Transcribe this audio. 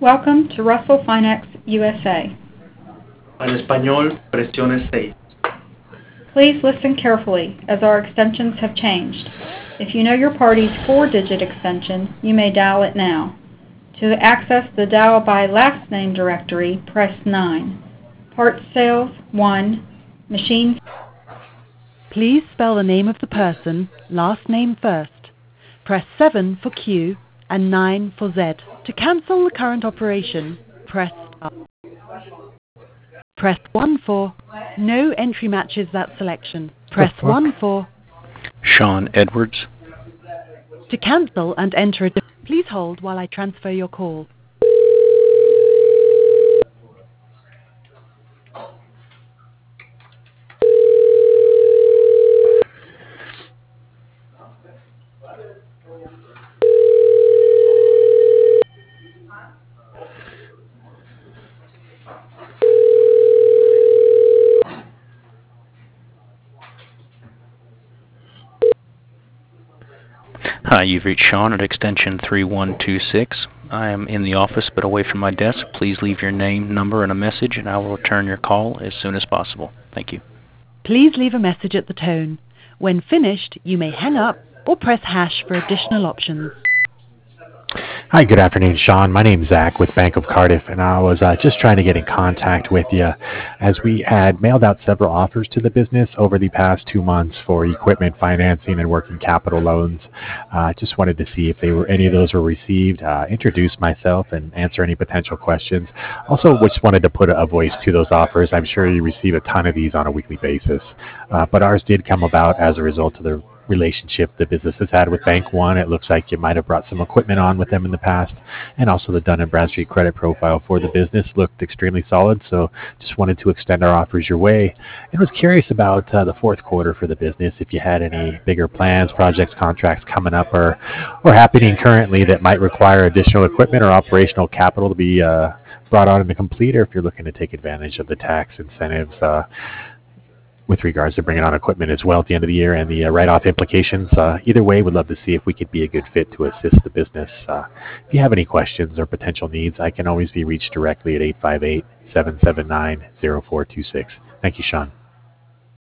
Welcome to Russell Finex USA. Para español, presione 6. Please listen carefully as our extensions have changed. If you know your party's 4-digit extension, you may dial it now. To access the dial by last name directory, press 9. Parts sales, 1. Machine. Please spell the name of the person, last name first. Press 7 for Q and 9 for Z. To cancel the current operation, press up. Press 1 for no entry matches that selection. Press 1 for Sean Edwards. to cancel and enter a please hold while I transfer your call. Hi, you've reached Sean at extension 3126. I am in the office but away from my desk. Please leave your name, number, and a message, and I will return your call as soon as possible. Thank you. Please leave a message at the tone. When finished, you may hang up or press hash for additional options. Hi, good afternoon, Sean. My name's Zach with Bank of Cardiff, and I was just trying to get in contact with you as we had mailed out several offers to the business over the past 2 months for equipment financing and working capital loans. Just wanted to see if any of those were received, introduce myself, and answer any potential questions. Also, just wanted to put a voice to those offers. I'm sure you receive a ton of these on a weekly basis, but ours did come about as a result of the relationship the business has had with Bank One. It looks like you might have brought some equipment on with them in the past, and also the Dun & Bradstreet credit profile for the business looked extremely solid, so just wanted to extend our offers your way. And was curious about the fourth quarter for the business, if you had any bigger plans, projects, contracts coming up or happening currently that might require additional equipment or operational capital to be brought on and complete, or if you're looking to take advantage of the tax incentives with regards to bringing on equipment as well at the end of the year and the write-off implications. Either way, we'd love to see if we could be a good fit to assist the business. If you have any questions or potential needs, I can always be reached directly at 858-779-0426. Thank you, Sean.